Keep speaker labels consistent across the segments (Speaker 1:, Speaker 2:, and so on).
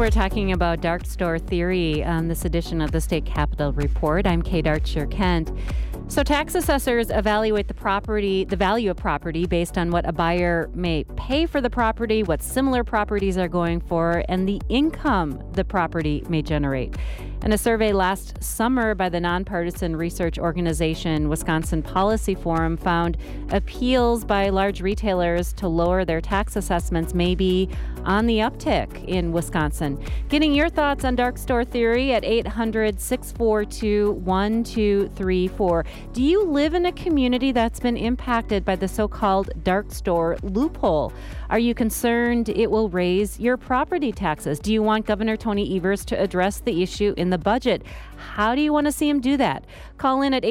Speaker 1: we're talking about dark store theory on this edition of the State Capitol Report. I'm Kate Archer-Kent. So tax assessors evaluate the value of property based on what a buyer may pay for the property, what similar properties are going for, and the income the property may generate. And a survey last summer by the nonpartisan research organization Wisconsin Policy Forum found appeals by large retailers to lower their tax assessments may be on the uptick in Wisconsin. Getting your thoughts on dark store theory at 800-642-1234. Do you live in a community that's been impacted by the so-called dark store loophole? Are you concerned it will raise your property taxes? Do you want Governor Tony Evers to address the issue in the budget? How do you want to see him do that? Call in at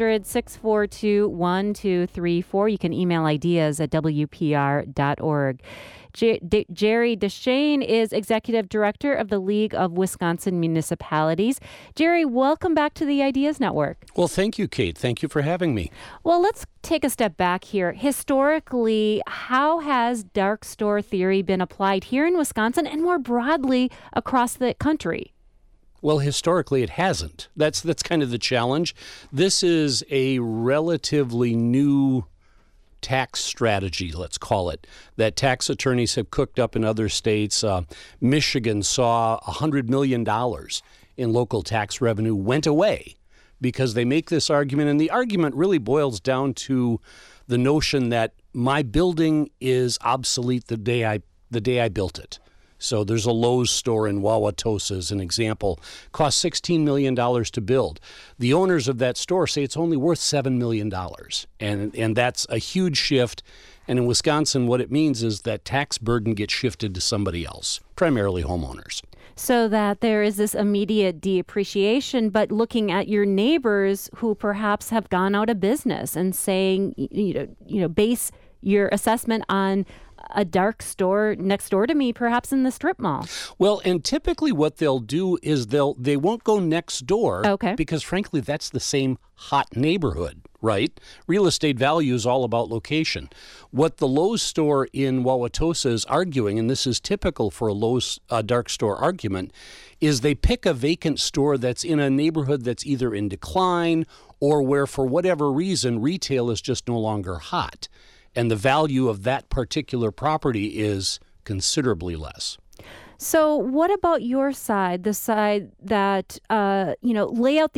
Speaker 1: 800-642-1234. You can email ideas at WPR.org. Jerry Deshane is Executive Director of the League of Wisconsin Municipalities. Jerry, welcome back to the Ideas Network.
Speaker 2: Well, thank you, Kate. Thank you for having me.
Speaker 1: Well, let's take a step back here. Historically, how has dark store theory been applied here in Wisconsin and more broadly across the country?
Speaker 2: Well, historically, it hasn't. That's kind of the challenge. This is a relatively new tax strategy, let's call it, that tax attorneys have cooked up in other states. Michigan saw $100 million in local tax revenue went away because they make this argument, and the argument really boils down to the notion that my building is obsolete the day I built it. So there's a Lowe's store in Wauwatosa, as an example, cost $16 million to build. The owners of that store say it's only worth $7 million, and that's a huge shift. And in Wisconsin, what it means is that tax burden gets shifted to somebody else, primarily homeowners.
Speaker 1: So that there is this immediate depreciation, but looking at your neighbors who perhaps have gone out of business and saying, base your assessment on a dark store next door to me, perhaps in the strip mall.
Speaker 2: Well, and typically what they'll do is they won't go next door,
Speaker 1: okay,
Speaker 2: because frankly, that's the same hot neighborhood, right? Real estate value is all about location. What the Lowe's store in Wauwatosa is arguing, and this is typical for a Lowe's dark store argument, is they pick a vacant store that's in a neighborhood that's either in decline or where, for whatever reason, retail is just no longer hot. And the value of that particular property is considerably less.
Speaker 1: So what about your side, the side that, lay out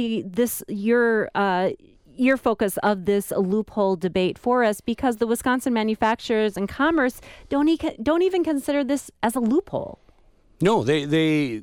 Speaker 1: your focus of this loophole debate for us, because the Wisconsin Manufacturers and Commerce don't even consider this as a loophole.
Speaker 2: No, they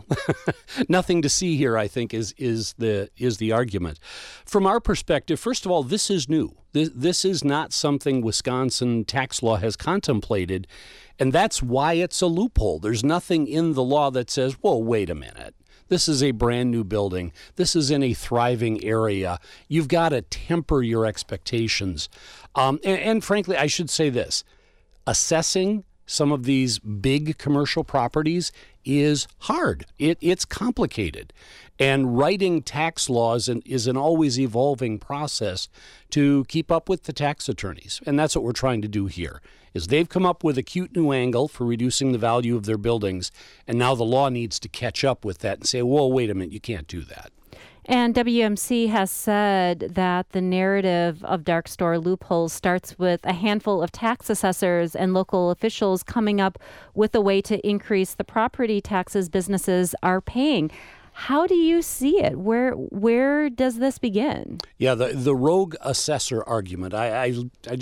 Speaker 2: nothing to see here, I think, is the argument. From our perspective, first of all, this is new. This is not something Wisconsin tax law has contemplated, and that's why it's a loophole. There's nothing in the law that says, whoa, wait a minute. This is a brand new building. This is in a thriving area. You've got to temper your expectations. And frankly, I should say this. Assessing some of these big commercial properties is hard. It's complicated. And writing tax laws is an always evolving process to keep up with the tax attorneys. And that's what we're trying to do here, is they've come up with a cute new angle for reducing the value of their buildings. And now the law needs to catch up with that and say, whoa, wait a minute, you can't do that.
Speaker 1: And WMC has said that the narrative of dark store loopholes starts with a handful of tax assessors and local officials coming up with a way to increase the property taxes businesses are paying. How do you see it? Where does this begin? Yeah,
Speaker 2: the rogue assessor argument. I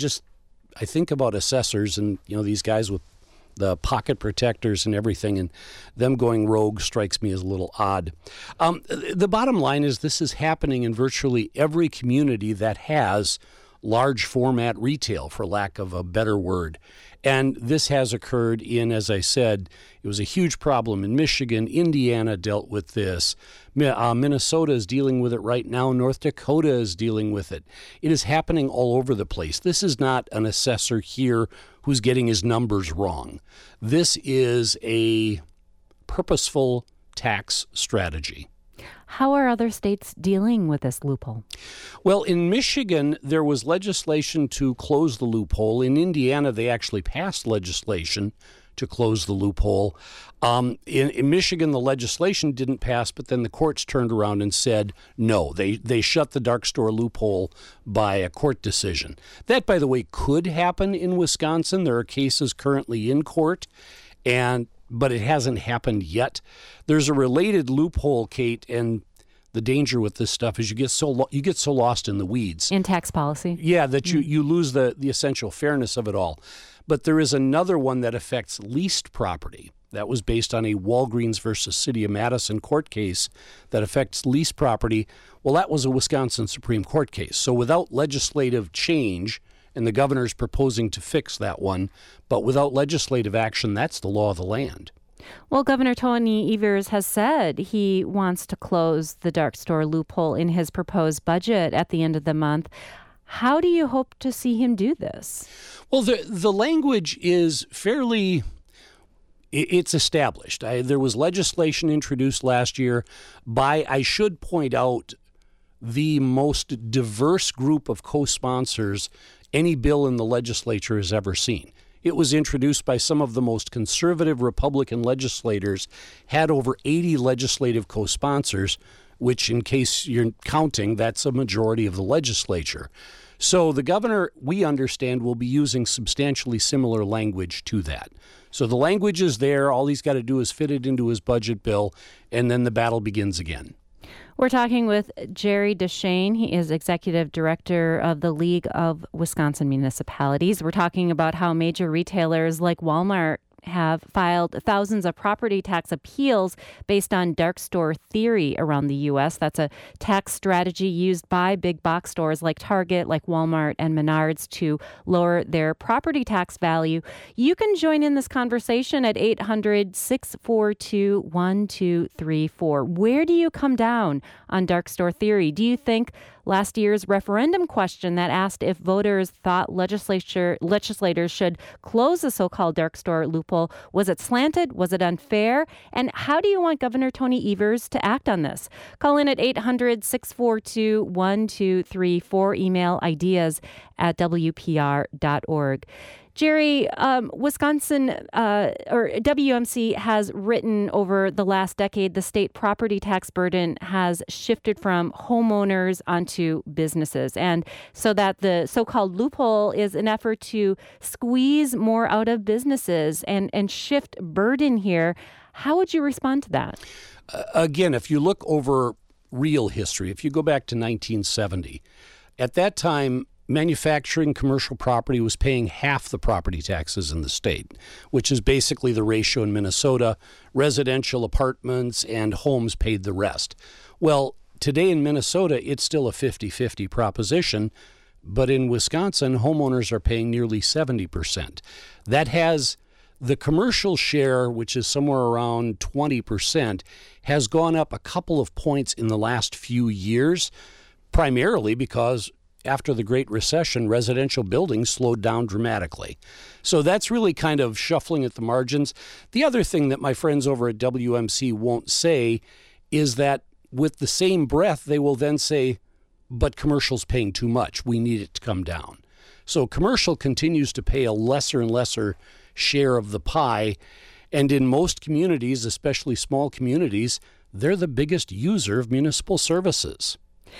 Speaker 2: think about assessors and these guys with the pocket protectors and everything, and them going rogue strikes me as a little odd. The bottom line is this is happening in virtually every community that has large format retail, for lack of a better word. And this has occurred in, as I said, it was a huge problem in Michigan. Indiana dealt with this. Minnesota is dealing with it right now. North Dakota is dealing with it. It is happening all over the place. This is not an assessor here who's getting his numbers wrong. This is a purposeful tax strategy.
Speaker 1: How are other states dealing with this loophole?
Speaker 2: Well, in Michigan, there was legislation to close the loophole. In Indiana, they actually passed legislation to close the loophole. In Michigan, the legislation didn't pass, but then the courts turned around and said no. They shut the dark store loophole by a court decision. That, by the way, could happen in Wisconsin. There are cases currently in court, but it hasn't happened yet. There's a related loophole, Kate, and the danger with this stuff is you get so lost in the weeds.
Speaker 1: In tax policy.
Speaker 2: Yeah, that you lose the essential fairness of it all. But there is another one that affects leased property. That was based on a Walgreens versus City of Madison court case that affects leased property. Well, that was a Wisconsin Supreme Court case. So without legislative change, and the governor's proposing to fix that one, but without legislative action, that's the law of the land.
Speaker 1: Well, Governor Tony Evers has said he wants to close the dark store loophole in his proposed budget at the end of the month. How do you hope to see him do this?
Speaker 2: Well, the language is fairly... It's established. There was legislation introduced last year by, I should point out, the most diverse group of co-sponsors any bill in the legislature has ever seen. It was introduced by some of the most conservative Republican legislators, had over 80 legislative co-sponsors, which, in case you're counting, that's a majority of the legislature. So the governor, we understand, will be using substantially similar language to that. So the language is there. All he's got to do is fit it into his budget bill, and then the battle begins again.
Speaker 1: We're talking with Jerry DeShane. He is executive director of the League of Wisconsin Municipalities. We're talking about how major retailers like Walmart have filed thousands of property tax appeals based on dark store theory around the U.S. That's a tax strategy used by big box stores like Target, like Walmart, and Menards to lower their property tax value. You can join in this conversation at 800-642-1234. Where do you come down on dark store theory? Do you think last year's referendum question that asked if voters thought legislators should close the so-called dark store loophole, was it slanted? Was it unfair? And how do you want Governor Tony Evers to act on this? Call in at 800-642-1234. Email ideas@wpr.org. Jerry, Wisconsin or WMC has written over the last decade the state property tax burden has shifted from homeowners onto businesses. And so that the so-called loophole is an effort to squeeze more out of businesses and shift burden here. How would you respond to that?
Speaker 2: Again, if you look over real history, if you go back to 1970, at that time, manufacturing commercial property was paying half the property taxes in the state, which is basically the ratio in Minnesota. Residential apartments and homes paid the rest. Well, today in Minnesota, it's still a 50-50 proposition, but in Wisconsin, homeowners are paying nearly 70%. That has the commercial share, which is somewhere around 20%, has gone up a couple of points in the last few years, primarily because after the Great Recession, residential buildings slowed down dramatically. So that's really kind of shuffling at the margins. The other thing that my friends over at WMC won't say is that with the same breath, they will then say, but commercial's paying too much. We need it to come down. So commercial continues to pay a lesser and lesser share of the pie. And in most communities, especially small communities, they're the biggest user of municipal services.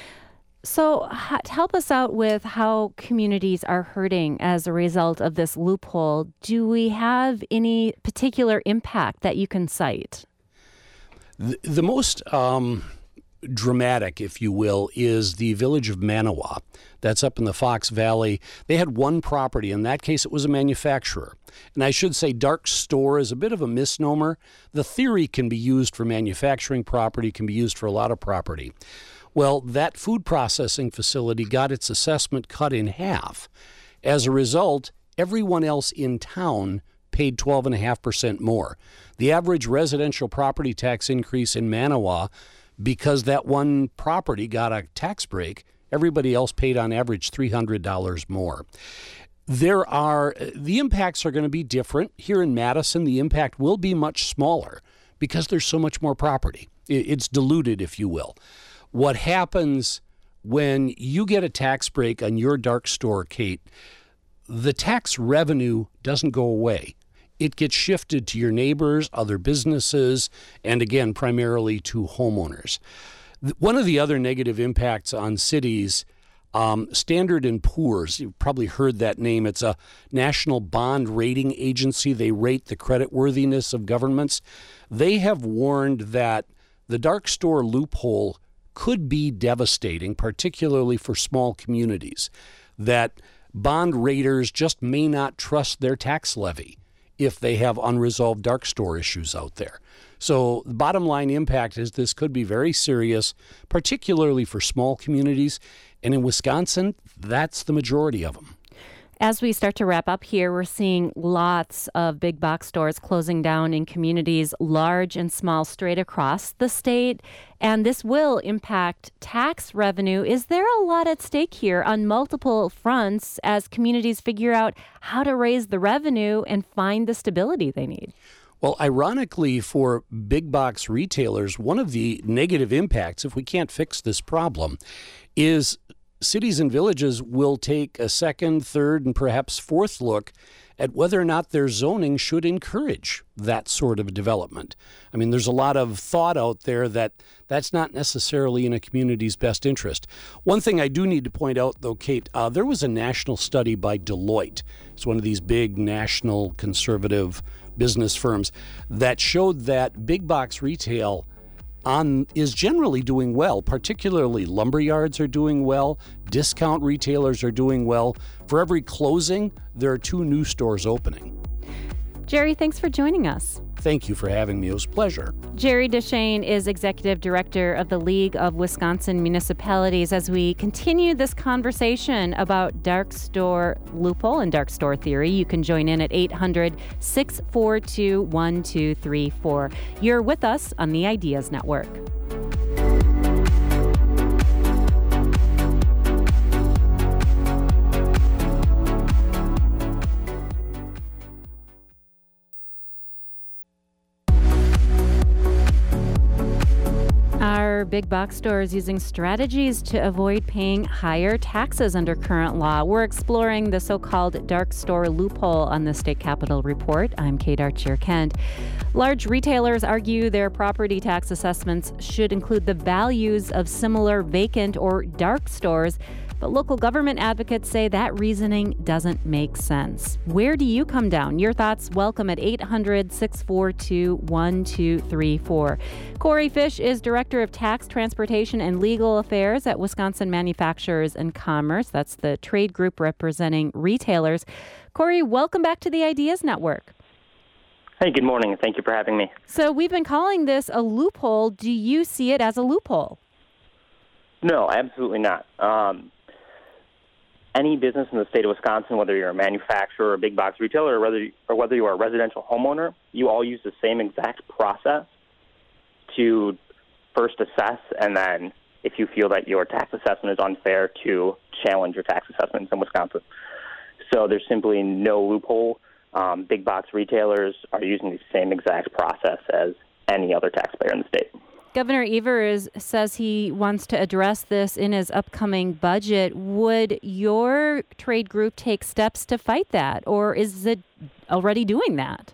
Speaker 1: So help us out with how communities are hurting as a result of this loophole. Do we have any particular impact that you can cite?
Speaker 2: The most dramatic, if you will, is the village of Manawa. That's up in the Fox Valley. They had one property. In that case, it was a manufacturer. And I should say dark store is a bit of a misnomer. The theory can be used for manufacturing property, can be used for a lot of property. Well, that food processing facility got its assessment cut in half. As a result, everyone else in town paid 12.5% more. The average residential property tax increase in Manawa, because that one property got a tax break, everybody else paid on average $300 more. The impacts are going to be different. Here in Madison, the impact will be much smaller because there's so much more property. It's diluted, if you will. What happens when you get a tax break on your dark store, Kate, the tax revenue doesn't go away. it gets shifted to your neighbors, other businesses, and again, primarily to homeowners. One of the other negative impacts on cities, Standard & Poor's, you've probably heard that name. It's a national bond rating agency. They rate the creditworthiness of governments. They have warned that the dark store loophole could be devastating, particularly for small communities, that bond raters just may not trust their tax levy if they have unresolved dark store issues out there. So the bottom line impact is this could be very serious, particularly for small communities. And in Wisconsin, that's the majority of them.
Speaker 1: As we start to wrap up here, we're seeing lots of big box stores closing down in communities, large and small, straight across the state. And this will impact tax revenue. Is there a lot at stake here on multiple fronts as communities figure out how to raise the revenue and find the stability they need?
Speaker 2: Well, ironically, for big box retailers, one of the negative impacts, if we can't fix this problem, is cities and villages will take a second, third, and perhaps fourth look at whether or not their zoning should encourage that sort of development. I mean, there's a lot of thought out there that that's not necessarily in a community's best interest. One thing I do need to point out, though, Kate, there was a national study by Deloitte. It's one of these big national conservative business firms that showed that big box retail is generally doing well. Particularly lumber yards are doing well. Discount retailers are doing well. For every closing, there are 2 new stores opening.
Speaker 1: Jerry, thanks for joining us.
Speaker 2: Thank you for having me. It was a pleasure.
Speaker 1: Jerry Deshane is Executive Director of the League of Wisconsin Municipalities. As we continue this conversation about dark store loophole and dark store theory, you can join in at 800-642-1234. You're with us on the Ideas Network. Are big box stores using strategies to avoid paying higher taxes under current law? We're exploring the so-called dark store loophole on the State Capitol Report. I'm Kate Archer-Kent. Large retailers argue their property tax assessments should include the values of similar vacant or dark stores, but local government advocates say that reasoning doesn't make sense. Where do you come down? Your thoughts welcome at 800-642-1234. Corey Fish is Director of Tax, Transportation, and Legal Affairs at Wisconsin Manufacturers and Commerce. That's the trade group representing retailers. Corey, welcome back to the Ideas Network.
Speaker 3: Hey, good morning. Thank you for having me.
Speaker 1: So we've been calling this a loophole. Do you see it as a loophole?
Speaker 3: No, absolutely not. Any business in the state of Wisconsin, whether you're a manufacturer or a big box retailer, or whether you are a residential homeowner, you all use the same exact process to first assess, and then if you feel that your tax assessment is unfair, to challenge your tax assessments in Wisconsin. So there's simply no loophole. Big box retailers are using the same exact process as any other taxpayer in the state.
Speaker 1: Governor Evers says he wants to address this in his upcoming budget. Would your trade group take steps to fight that, or is it already doing that?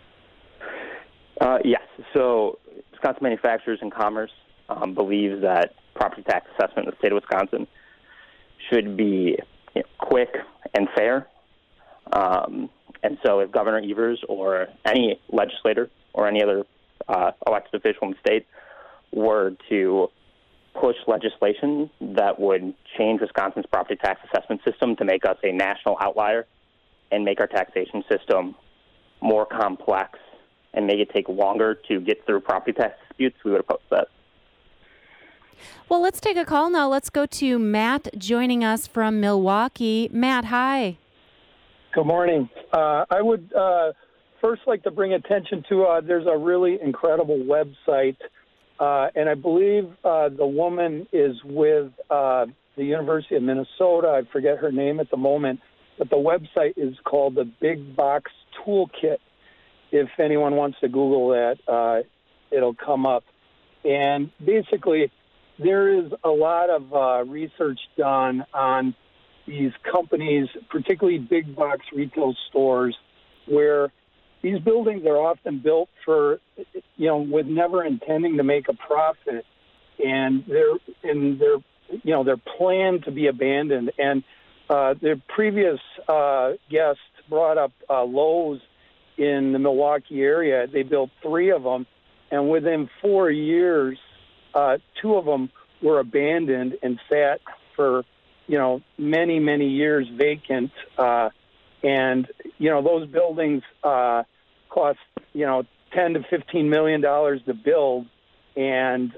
Speaker 3: Yes. So Wisconsin Manufacturers and Commerce believes that property tax assessment in the state of Wisconsin should be quick and fair. And so if Governor Evers or any legislator or any other elected official in the state were to push legislation that would change Wisconsin's property tax assessment system to make us a national outlier and make our taxation system more complex and make it take longer to get through property tax disputes, we would oppose that.
Speaker 1: Well, let's take a call now. Let's go to Matt joining us from Milwaukee. Matt, hi.
Speaker 4: Good morning. I would first like to bring attention to there's a really incredible website, and I believe the woman is with the University of Minnesota. I forget her name at the moment, but the website is called the Big Box Toolkit. If anyone wants to Google that, it'll come up. And basically, there is a lot of research done on these companies, particularly big box retail stores, where these buildings are often built for, with never intending to make a profit, and they're planned to be abandoned. And the previous guest brought up Lowe's in the Milwaukee area. They built 3 of them, and within 4 years, 2 of them were abandoned and sat for, many, many years vacant. And those buildings cost, $10 to $15 million to build, and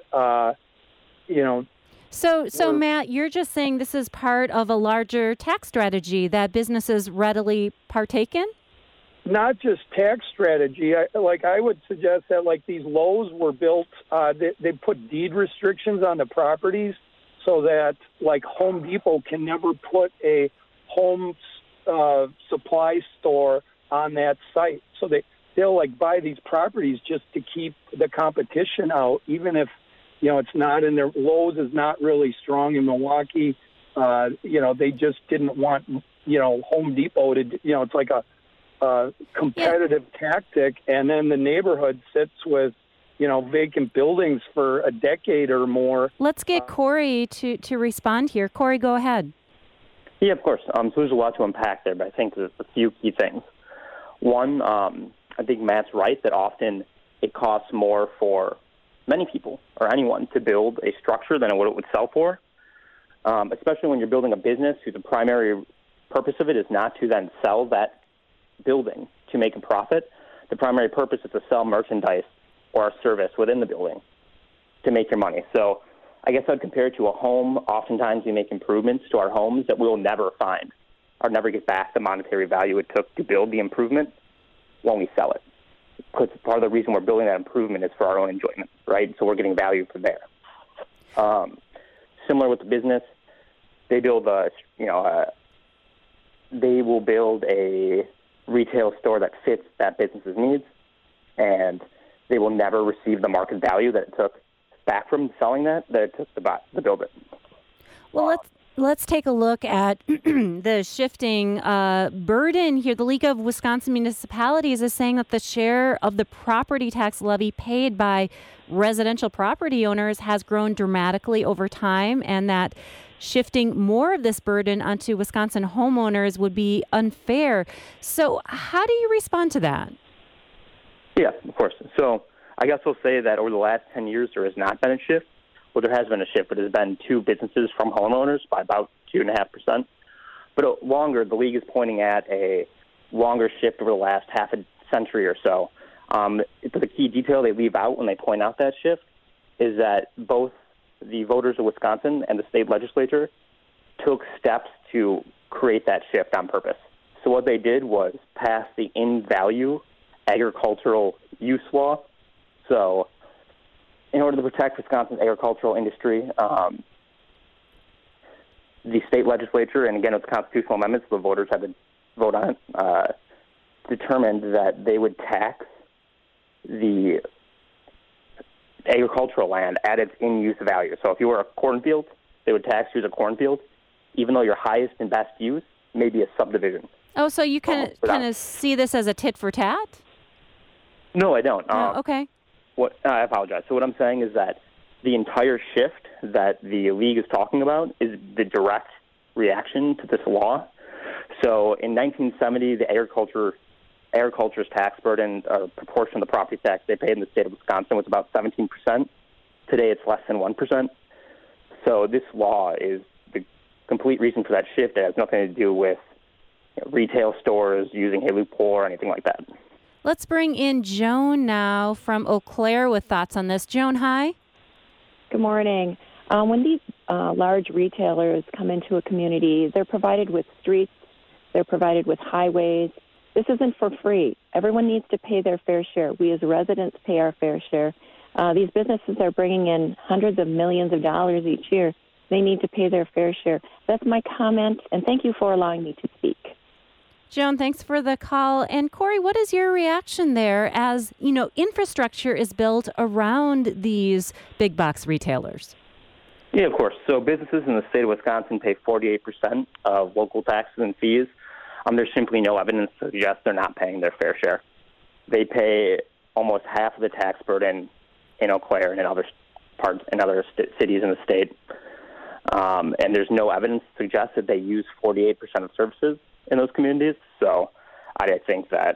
Speaker 1: So Matt, you're just saying this is part of a larger tax strategy that businesses readily partake in?
Speaker 4: Not just tax strategy. I would suggest that these Lowe's were built, they put deed restrictions on the properties so that Home Depot can never put a home supply store on that site. So they'll buy these properties just to keep the competition out, even if it's not in their. Lowe's is not really strong in Milwaukee. They just didn't want Home Depot to. It's like a competitive tactic, and then the neighborhood sits with vacant buildings for a decade or more.
Speaker 1: Let's get Corey to respond here. Corey, go ahead.
Speaker 3: Yeah, of course. So there's a lot to unpack there, but I think there's a few key things. One, I think Matt's right that often it costs more for many people or anyone to build a structure than what it would sell for, especially when you're building a business whose primary purpose of it is not to then sell that building to make a profit. The primary purpose is to sell merchandise or a service within the building to make your money. So I guess I'd compare it to a home. Oftentimes we make improvements to our homes that we'll never find or never get back the monetary value it took to build the improvement when we sell it. Because part of the reason we're building that improvement is for our own enjoyment, right? So we're getting value from there. Similar with the business, they build they will build a retail store that fits that business's needs, and they will never receive the market value that it took back from selling that it took to build it.
Speaker 1: Well, let's take a look at the shifting burden here. The League of Wisconsin Municipalities is saying that the share of the property tax levy paid by residential property owners has grown dramatically over time, and that shifting more of this burden onto Wisconsin homeowners would be unfair. So how do you respond to that?
Speaker 3: Yeah, of course. So I guess we'll say that over the last 10 years, there has not been a shift. Well, there has been a shift, but it has been 2 businesses from homeowners by about 2.5%. But longer, the league is pointing at a longer shift over the last half a century or so. The key detail they leave out when they point out that shift is that both the voters of Wisconsin and the state legislature took steps to create that shift on purpose. So what they did was pass the in-value agricultural use law. So in order to protect Wisconsin's agricultural industry, the state legislature, and again, it's constitutional amendments, the voters had to vote on it, determined that they would tax the agricultural land at its in-use value. So if you were a cornfield, they would tax you as a cornfield, even though your highest and best use may be a subdivision.
Speaker 1: Oh, so you kind of see this as a tit for tat?
Speaker 3: No, I don't.
Speaker 1: Okay.
Speaker 3: I apologize. So what I'm saying is that the entire shift that the league is talking about is the direct reaction to this law. So in 1970, the agriculture's tax burden, proportion of the property tax they paid in the state of Wisconsin was about 17%. Today, it's less than 1%. So this law is the complete reason for that shift. It has nothing to do with retail stores using a loophole or anything like that.
Speaker 1: Let's bring in Joan now from Eau Claire with thoughts on this. Joan, hi.
Speaker 5: Good morning. When these large retailers come into a community, they're provided with streets, they're provided with highways. This isn't for free. Everyone needs to pay their fair share. We as residents pay our fair share. These businesses are bringing in hundreds of millions of dollars each year. They need to pay their fair share. That's my comment, and thank you for allowing me to speak.
Speaker 1: Joan, thanks for the call. And Corey, what is your reaction there as, infrastructure is built around these big box retailers?
Speaker 3: Yeah, of course. So businesses in the state of Wisconsin pay 48% of local taxes and fees. There's simply no evidence to suggest they're not paying their fair share. they pay almost half of the tax burden in Eau Claire and in other cities in the state. And there's no evidence to suggest that they use 48% of services in those communities. So I think I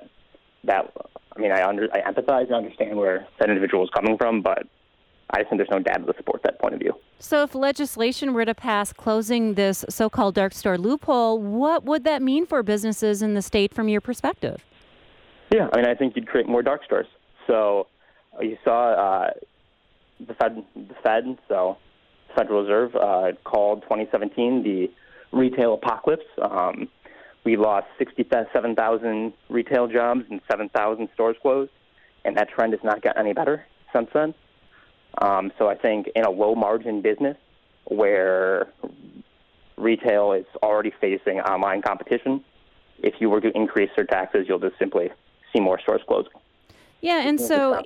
Speaker 3: empathize and understand where that individual is coming from, but I just think there's no data to support that point of view.
Speaker 1: So if legislation were to pass closing this so-called dark store loophole, what would that mean for businesses in the state from your perspective?
Speaker 3: Yeah, I think you'd create more dark stores. So you saw the Fed, so Federal Reserve, called 2017 the retail apocalypse. We lost 67,000 retail jobs and 7,000 stores closed, and that trend has not gotten any better since then. So I think in a low-margin business where retail is already facing online competition, if you were to increase their taxes, you'll just simply see more stores closing.
Speaker 1: Yeah, and so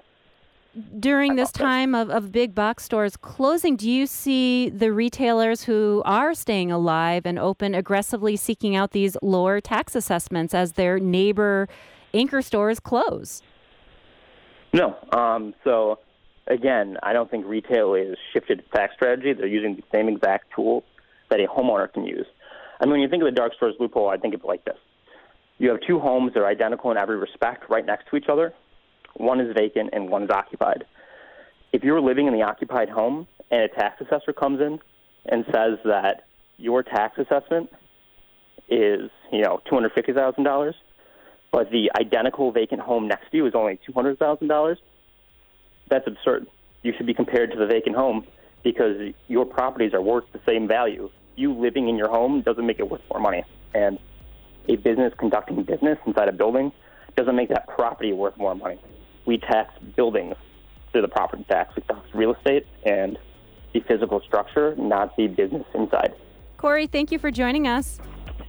Speaker 1: during this time of big box stores closing, do you see the retailers who are staying alive and open aggressively seeking out these lower tax assessments as their neighbor anchor stores close?
Speaker 3: No. So, again, I don't think retail is shifted its tax strategy. They're using the same exact tools that a homeowner can use. When you think of the dark stores loophole, I think of it like this. You have two homes that are identical in every respect right next to each other. One is vacant and one is occupied. If you're living in the occupied home and a tax assessor comes in and says that your tax assessment is, $250,000, but the identical vacant home next to you is only $200,000, that's absurd. You should be compared to the vacant home because your properties are worth the same value. You living in your home doesn't make it worth more money. And a business conducting business inside a building doesn't make that property worth more money. We tax buildings through the property tax. We tax real estate and the physical structure, not the business inside.
Speaker 1: Corey, thank you for joining us.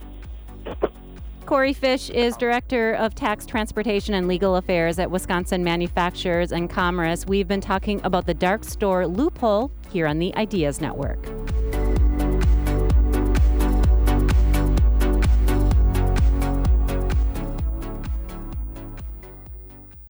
Speaker 1: Corey Fish is Director of Tax, Transportation, and Legal Affairs at Wisconsin Manufacturers and Commerce. We've been talking about the dark store loophole here on the Ideas Network.